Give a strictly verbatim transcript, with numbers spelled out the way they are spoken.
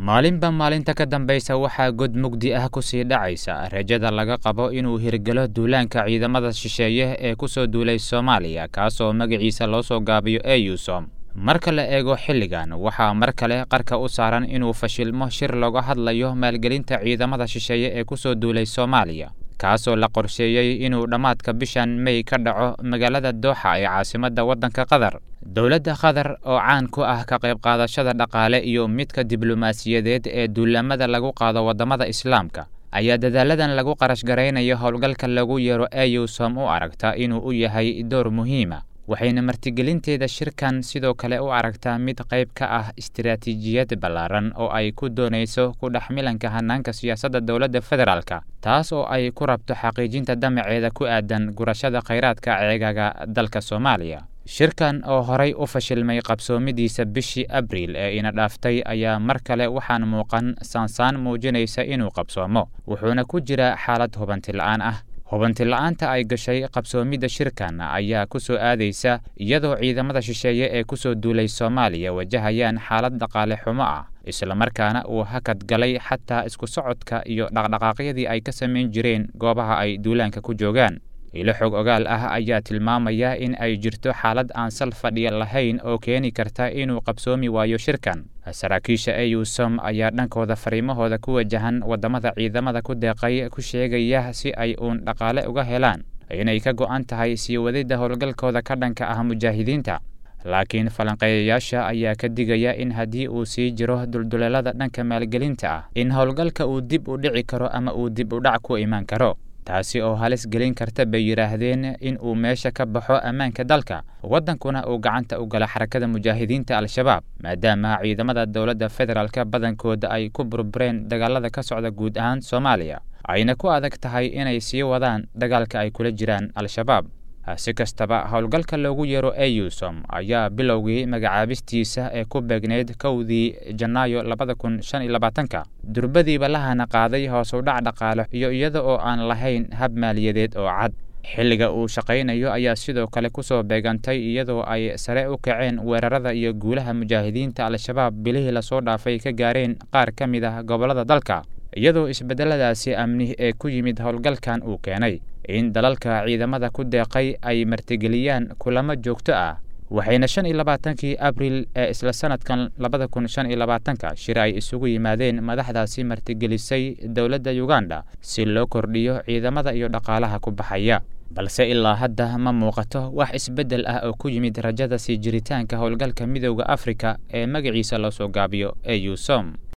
maalinba maalinta ka dambaysa waxaa god mugdi ah ku sii dhacaysa rajada laga qabo inuu hirgalo duulaanka ciidamada shisheeye ee ku soo duulay Soomaaliya kaasoo magaciisa loo soo gaabiyo EUSOM. marka la eego xilligan waxaa mar kale qarka u saaran inuu fashilmo shir looga hadlayo maalgelinta ciidamada shisheeye ee ku soo duulay Soomaaliya kaasoo la qorsheeyay inuu dhamaadka bishan May ka dhaco magaalada Doha ee caasimadda waddanka Qatar. dowladda Qatar oo caan ku ah ka qayb qaadashada dhaqaale iyo midka diblomaasiyadeed ee duulamada lagu qaado wadamada Islaamka ayaa dadaaladan lagu qarash gareynayo howlgalka lagu yeero EUSOM u aragta inuu u yahay door muhiim ah, waxayna martigelinteeda shirkan sidoo kale u aragtaa mid qayb ka ah istiraatiijiyad ballaaran oo ay ku doonayso ku dhaxmilanka hanaanka siyaasadda dowladda federaalka, taas oo ay ku rabto xaqiijinta damaceeda ku aadan gurashada kheyraadka ceegaaga dalka Soomaaliya. shirkan oo horay u fashilmay qabsoomidiisa bishii Abriil ee ina dhaaftay ayaa mar kale waxaan muuqan saansaan muujinaysa inuu qabsoomo, wuxuuna ku jira xaalad hubanti la'aan ah. hubanti la'aanta ay gashay qabsoomidda shirkan ayaa ku soo aadaysa iyadoo ciidamada shisheeye ee ku soo duulay Soomaaliya wajahayaan xaalad dhaqaale xumo ah, isla markaana uu hakad galay xataa isku socodka iyo dhaqdhaqaaqyadii ay ka samayn jireen goobaha ay duulaanka ku joogaan. ilo xog ogaal ah ayaa tilmaamaya in ay jirto xaalad aan sal fadhiya lahayn oo keeni karta inuu qabsoomi waayo shirkan. saraakiisha EUSOM ayaa dhankooda fariimahooda ku wajahan wadamada ciidamada ku deeqay ku sheegaya si ay uun dhaqaale uga helaan inay ka go'an tahay sii wadida howlgalkooda ka dhanka ah mujaahidiinta. laakiin falanqeeyayaasha ayaa ka digaya in haddii uu sii jiro dulduleelada dhanka maalgelinta ah in howlgalka uu dib u dhici karo ama uu dib u dhac ku imaan karo, taasi oo halis gelin karta bay yiraahdeen in uu meesha ka baxo ammaanka dalka waddankuna uu gacanta u gala xarakada mujaahidiinta Al-Shabaab, maadaama ciidamada dowladda federaalka badankooda ay ku burbureen dagaalada ka socda guud ahaan Soomaaliya ayna ku adag tahay inay sii wadaan dagaalka ay kula jiraan Al-Shabaab. si kastaba howlgalka loogu yeero EUSOM ayaa bilowgii magacaabistiisa ee ku beegneyd kowdii Janaayo labada kun shan iyo labaatanka durbadiiba lahana qaaday hoos u dhac dhaqaale iyo iyada oo aan lahayn hab maaliyadeed oo cad. xilliga uu shaqaynayo ayaa sidoo kale ku soo beegantay iyadoo ay sare u kaceen weerarada iyo guulaha mujaahidiinta Al-Shabaab bilihii la soo dhaafay ka gaareen qaar ka mid ah gobolada dalka, iyadoo isbedeladaasi amni ee ku yimid howlgalkan uu keenay in dalalka ciidamada ku deeqay ay martigeliyaan kulamo joogto ah. waxayna shan iyo labaatankii Abriil ee isla sanadkan labada kun shan iyo labaatanka shir ay isugu yimaadeen madaxdaasi martigelisay dowladda Uganda si loo kordhiyo ciidamada iyo dhaqaalaha ku baxaya, balse ilaa hadda ma muuqato wax isbedel ah oo ku yimid rajada sii jiritaanka howlgalka Midowga Afrika ee magaciisa loo soo gaabiyo EUSOM.